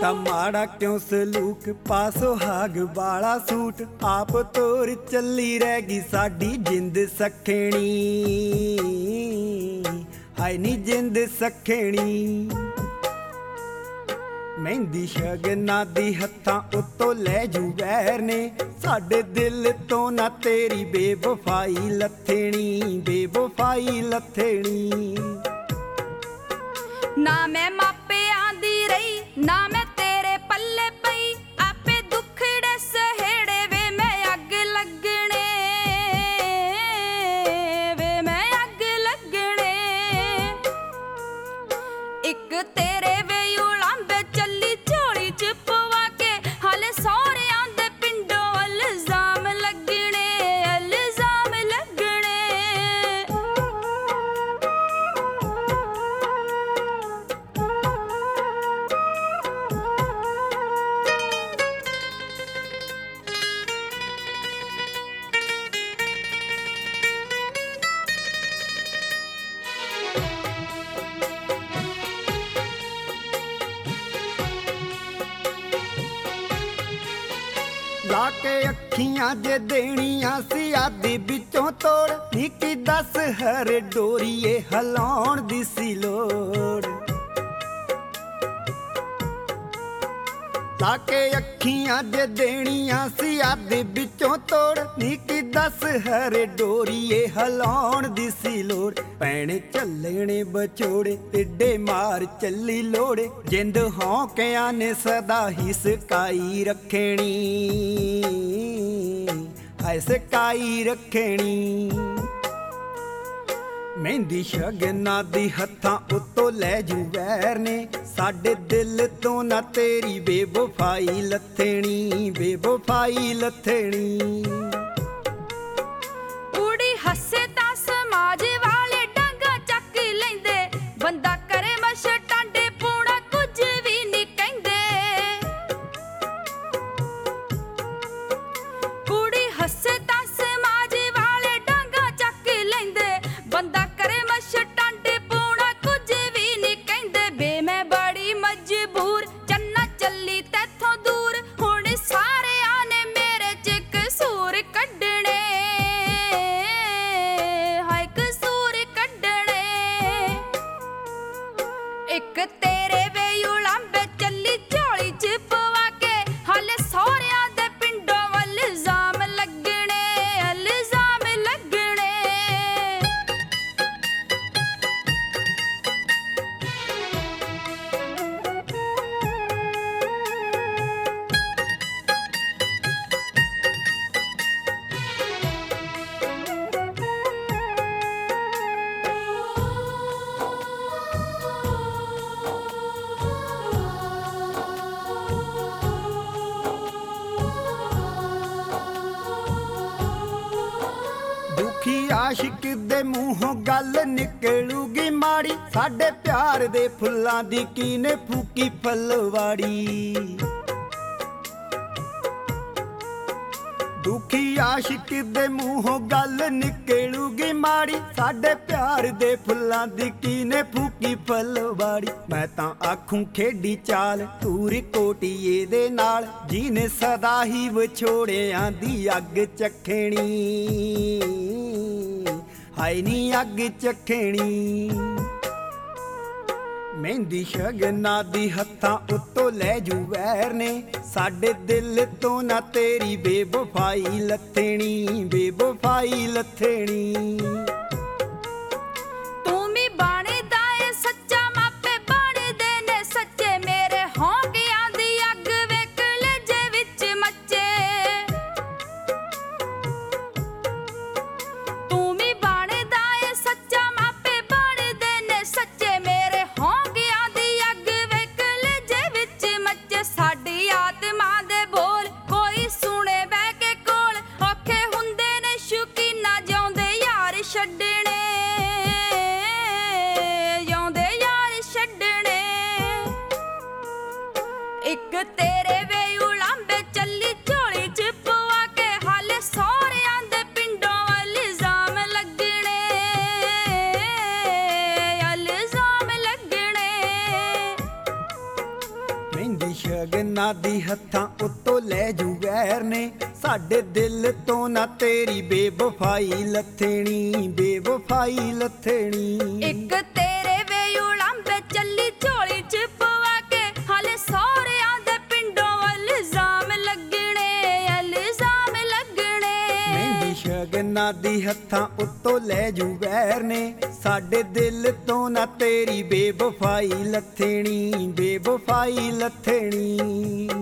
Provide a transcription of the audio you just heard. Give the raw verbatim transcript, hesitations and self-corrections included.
ਕੀਤਾ ਮਾੜਾ ਕਿਉਂ ਸਲੂਕ, ਪਾ ਸੁਹਾਗ ਵਾਲਾ ਸੂਟ, ਆਪ ਤੋਰ ਚੱਲੀ ਰਹਿ ਗਈ ਸਾਡੀ ਜਿੰਦ ਸਖਣੀ। ਹਾਏ ਨੀ ਜਿੰਦ ਸਖਣੀ, ਮਹਿੰਦੀ ਸ਼ਗਨਾਂ ਦੀ ਹੱਥਾਂ ਉੱਤੋਂ ਲੈ ਜੂ ਵੈਰ ਨੇ, ਸਾਡੇ ਦਿਲ ਤੋਂ ਨਾ ਤੇਰੀ ਬੇਵਫਾਈ ਲੱਥਣੀ, ਬੇਵਫਾਈ ਲੱਥਣੀ। ਨਾ ਮੈਂ ਮਾਪਿਆਂ ਦੀ ਰਹੀ, ਨਾ ਮੈਂ ਤੇਰੇ ਪੱਲੇ ਪਈ, ਆਪੇ ਦੁੱਖੜੇ ਸਹੇੜੇ ਵੇ ਮੈਂ ਅੱਗ ਲੱਗਣੇ, ਵੇ ਮੈਂ ਅੱਗ ਲੱਗਣੇ। ਇੱਕ ਤੇਰੇ ਵੇ ਉਲਾਂਬੇ ਚੱਲੀ ਝੋਲੀ ਚ ਪਵਾ ਕੇ, ਹਾਲੇ ਸਹੁਰਿਆਂ ਦੇ ਪਿੰਡੋਂ ਇਲਜ਼ਾਮ ਲੱਗਣੇ, ਇਲਜ਼ਾਮ ਲੱਗਣੇ। ਲਾ ਕੇ ਅੱਖੀਆਂ ਜੇ ਦੇਣੀਆਂ ਸੀ ਆਦੀ ਵਿੱਚੋਂ ਤੋੜ, ਨੀ ਕੀ ਦੱਸ ਹਰ ਡੋਰੀਏ ਹਲਾਉਣ ਦੀ ਸੀ ਲੋੜ। ਲਾ ਕੇ ਅੱਖੀਆਂ ਜੇ ਦੇਣੀਆਂ ਸੀ ਆਦੀ ਵਿੱਚੋਂ ਤੋੜ, ਨੀ ਕੀ ਦੱਸ ਹਰ ਡੋਰੀਏ ਹਲਾਉਣ ਦੀ ਸੀ ਲੋੜ। ਪੈਣੇ ਚੱਲਣੇ ਬਚੋੜੇ ਏਡੇ ਮਾਰ ਚੱਲੀ ਲੋੜੇ, ਜਿੰਦ ਹੌਕਿਆਂ ਨੇ ਸਦਾ ਹੀ ਸਕਾਈ ਰੱਖਣੀ, ਹਾਏ ਸਕਾਈ ਰੱਖਣੀ। ਮਹਿੰਦੀ ਸ਼ਗਨਾਂ ਦੀ ਹੱਥਾਂ ਉੱਤੋਂ ਲੈ ਜੂ ਵੈਰ ਨੇ, ਸਾਡੇ ਦਿਲ ਤੋਂ ਨਾ ਤੇਰੀ ਬੇਵਫਾਈ ਲੱਥਣੀ, ਬੇਵਫਾਈ ਲੱਥਣੀ। ਕੁੜੀ ਹੱਸੇ ਤਾਂ ਸਮਾਜ ਵਾਲੇ ਡਾਂਗਾ ਚੱਕ ਲੈਂਦੇ, ਬੰਦਾ ਕਰੇ ਮਸ਼ ਟਾਂਡੇ ਪੂਣਾ ਕੁਝ ਵੀ ਨਹੀਂ ਕਹਿੰਦੇ। ਕੁੜੀ ਹੱਸੇ ਤਾਂ ਸਮਾਜ ਵਾਲੇ ਡਾਂਗਾ ਚੱਕ ਲੈਂਦੇ, ਬੰਦਾ ਕਰੇ ਮਸ਼ ਟਾਂਡੇ ਪੂਣਾ ਕੁਝ ਵੀ ਨਹੀਂ ਕਹਿੰਦੇ। ਬੇ ਮੈਂ ਬੜੀ ਮਜਬੂਰ, ਚੰਨਾ ਚੱਲੀ ਤੈਥੋਂ ਦੂਰ, ਹੁਣ ਸਾਰਿਆਂ ਨੇ ਮੇਰੇ ਚ ਕਸੂਰ ਕੱਢਣੇ, ਹਾਏ ਕਸੂਰ ਕੱਢਣੇ। ਇੱਕ ਤੇਰੇ ਵੇ ਉਲਾਂਬੇ ਚੱਲੀ ਝੋਲੀ ਚ ਪਵਾ ਕੇ, ਹਾਲੇ ਸਹੁਰਿਆਂ ਦੇ ਪਿੰਡੋਂ ਇਲਜ਼ਾਮ ਲੱਗਣੇ, ਇਲਜ਼ਾਮ ਲੱਗਣੇ। ਦੁਖੀ ਆਸ਼ਿਕ ਦੇ ਮੂੰਹੋਂ ਗੱਲ ਨਿਕਲੂਗੀ ਮਾੜੀ, ਸਾਡੇ ਪਿਆਰ ਦੇ ਫੁੱਲਾਂ ਦੀ ਕੀਨੇ ਫੂਕੀ ਫਲਵਾੜੀ। ਦੁਖੀ ਆਸ਼ਿਕ ਦੇ ਮੂੰਹੋਂ ਗੱਲ ਨਿਕਲੂਗੀ ਮਾੜੀ, ਸਾਡੇ ਪਿਆਰ ਦੇ ਫੁੱਲਾਂ ਦੀ ਕੀਨੇ ਫੂਕੀ ਫਲਵਾੜੀ। ਮੈਂ ਤਾਂ ਆਖੂੰ ਖੇਡੀ ਚਾਲ ਤੂਰ ਕੋਟੀਏ ਦੇ ਨਾਲ, ਜਿਹਨੇ ਸਦਾ ਹੀ ਵਿਛੋੜਿਆਂ ਦੀ ਅੱਗ ਚੱਖਣੀ, ਹਾਏ ਨੀ ਅੱਗ ਚੱਖਣੀ। ਮਹਿੰਦੀ ਸ਼ਗਨਾਂ ਦੀ ਹੱਥਾਂ ਉੱਤੋਂ ਲੈ ਜੂ ਵੈਰ ਨੇ, ਸਾਡੇ ਦਿਲ ਤੋਂ ਨਾ ਤੇਰੀ ਬੇਵਫਾਈ ਲੱਥਣੀ, ਬੇਵਫਾਈ ਲੱਥਣੀ। ਤੂੰ ਵੀ ਬਣਦਾ ਏ ਸੱਚਾ, ਮਾਪੇ ਬਣਦੇ ਨੇ ਸੱਚੇ, ਮੇਰੇ ਹੌਕਿਆਂ ਦੀ ਅੱਗ ਵੇ ਕਲੇਜੇ ਵਿੱਚ ਮੱਚੇ। ਤੂੰ ਵੀ ਬਣਦਾ ਏ ਸੱਚਾ, ਮਾਪੇ ਬਣਦੇ ਨੇ ਸੱਚੇ, ਮੇਰੇ ਹੌਕਿਆਂ ਦੀ ਅੱਗ ਵੇ ਕਲੇਜੇ ਵਿੱਚ ਮੱਚੇ। ਸਾਡੀ ਆਤਮਾ ਦੇ ਬੋਲ ਕੋਈ ਸੁਣੇ ਬਹਿ ਕੇ ਕੋਲ, ਔਖੇ ਹੁੰਦੇ ਨੇ ਸ਼ੌਕੀਨਾ ਜਿਉਂਦੇ ਯਾਰ ਛੱਡ ਸ਼ਗਨਾਂ ਦੀ ਹੱਥਾਂ ਉੱਤੋਂ ਲੈ ਜੂ ਵੈਰ ਨੇ, ਸਾਡੇ ਦਿਲ ਤੋਂ ਨਾ ਤੇਰੀ ਬੇਵਫਾਈ ਲੱਥਣੀ, ਬੇਵਫਾਈ ਲੱਥਣੀ। ਇੱਕ ਤੇਰੇ ਵੇ ਉਲਾਂਬੇ ਚੱਲੀ ਝੋਲੀ ਚ ਪਵਾ ਕੇ, ਹਾਲੇ ਸਹੁਰਿਆਂ ਦੇ ਪਿੰਡੋਂ ਇਲਜ਼ਾਮ ਲੱਗਣੇ, ਇਲਜ਼ਾਮ ਲੱਗਣੇ। ਮਹਿੰਦੀ ਸ਼ਗਨਾਂ ਦੀ ਹੱਥਾਂ ਉੱਤੋਂ ਲੈ ਜੂ ਵੈਰ ਨੇ, ਸਾਡੇ ਦਿਲ ਤੋਂ ਨਾ ਤੇਰੀ ਬੇਵਫਾਈ ਲੱਥਣੀ, ਬੇਵਫਾਈ ਲੱਥਣੀ।